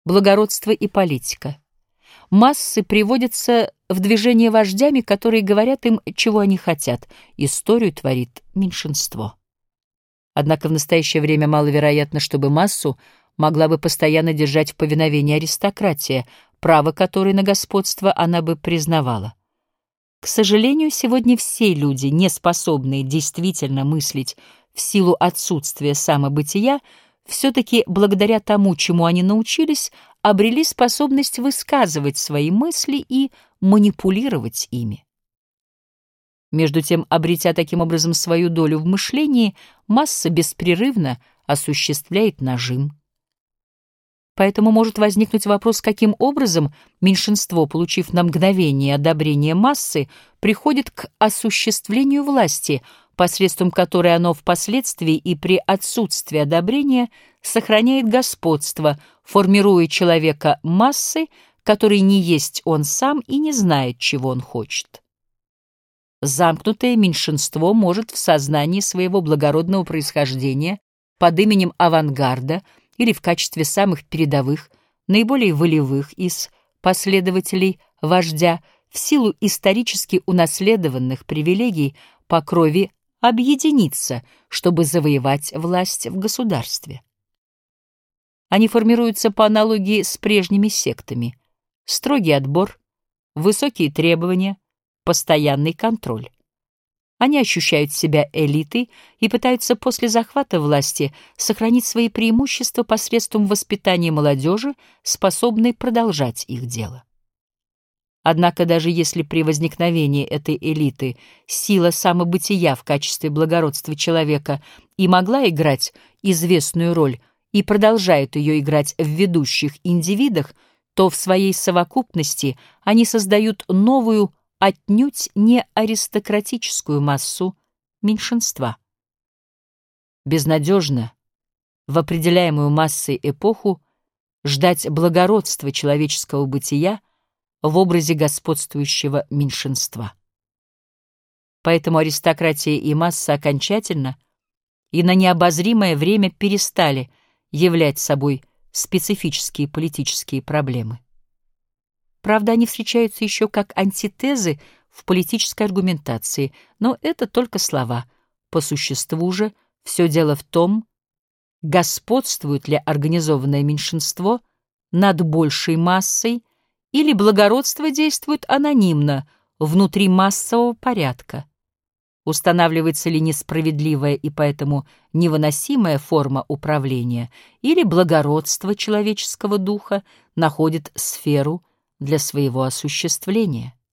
Благородство и политика. Массы приводятся в движение вождями, которые говорят им, чего они хотят. Историю творит меньшинство. Однако в настоящее время маловероятно, чтобы массу могла бы постоянно держать в повиновении аристократия, право которой на господство она бы признавала. К сожалению, сегодня все люди, не способные действительно мыслить в силу отсутствия самобытия, все-таки благодаря тому, чему они научились, обрели способность высказывать свои мысли и манипулировать ими. Между тем, обретя таким образом свою долю в мышлении, масса беспрерывно осуществляет нажим. Поэтому может возникнуть вопрос, каким образом меньшинство, получив на мгновение одобрение массы, приходит к осуществлению власти, посредством которой оно впоследствии и при отсутствии одобрения сохраняет господство, формируя человека массы, который не есть он сам и не знает, чего он хочет. Замкнутое меньшинство может в сознании своего благородного происхождения под именем авангарда или в качестве самых передовых, наиболее волевых из последователей вождя в силу исторически унаследованных привилегий по крови объединиться, чтобы завоевать власть в государстве. Они формируются по аналогии с прежними сектами. Строгий отбор, высокие требования, постоянный контроль. Они ощущают себя элитой и пытаются после захвата власти сохранить свои преимущества посредством воспитания молодежи, способной продолжать их дело. Однако даже если при возникновении этой элиты сила самобытия в качестве благородства человека и могла играть известную роль и продолжает ее играть в ведущих индивидах, то в своей совокупности они создают новую, отнюдь не аристократическую массу меньшинства. Безнадежно в определяемую массой эпоху ждать благородства человеческого бытия в образе господствующего меньшинства. Поэтому аристократия и масса окончательно и на необозримое время перестали являть собой специфические политические проблемы. Правда, они встречаются еще как антитезы в политической аргументации, но это только слова. По существу же все дело в том, господствует ли организованное меньшинство над большей массой или благородство действует анонимно внутри массового порядка. Устанавливается ли несправедливая и поэтому невыносимая форма управления, или благородство человеческого духа находит сферу для своего осуществления.